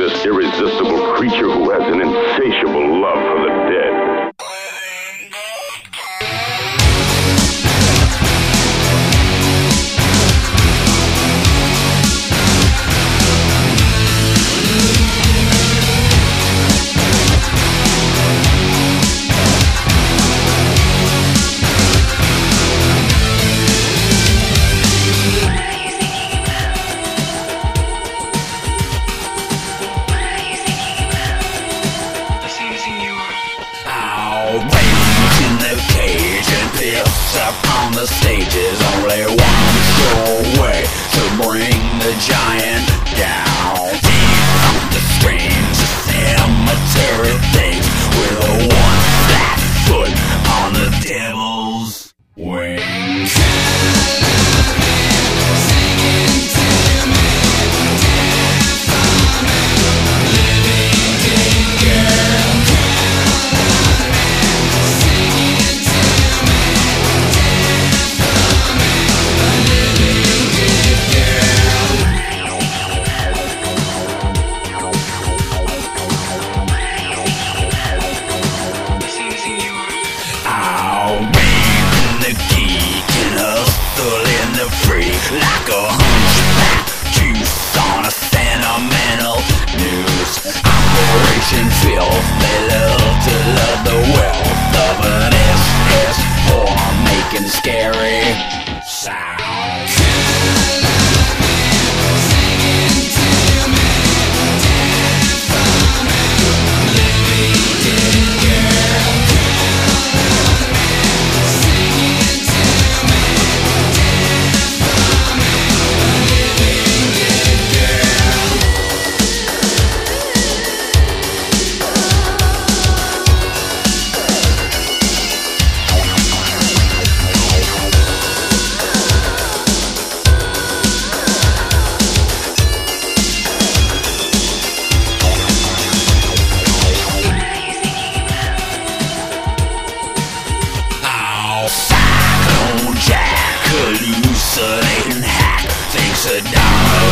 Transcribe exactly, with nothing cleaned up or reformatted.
this irresistible creature who has an insatiable love for the dead. Up on the stages, only one sure way to bring the giant down. Deep the screams, the cemetery things, with a one flat foot on the devil's wings. Singing to me, death for me, living dead girl. Singing to me. Like a hunchback juice on a sentimental news operation filth. They love to love the wealth of an S S form, making scary sounds. Singing to me, death for me, living dead girl. Singing to me. Cyclone Jack, hallucinating hack, thinks a dollar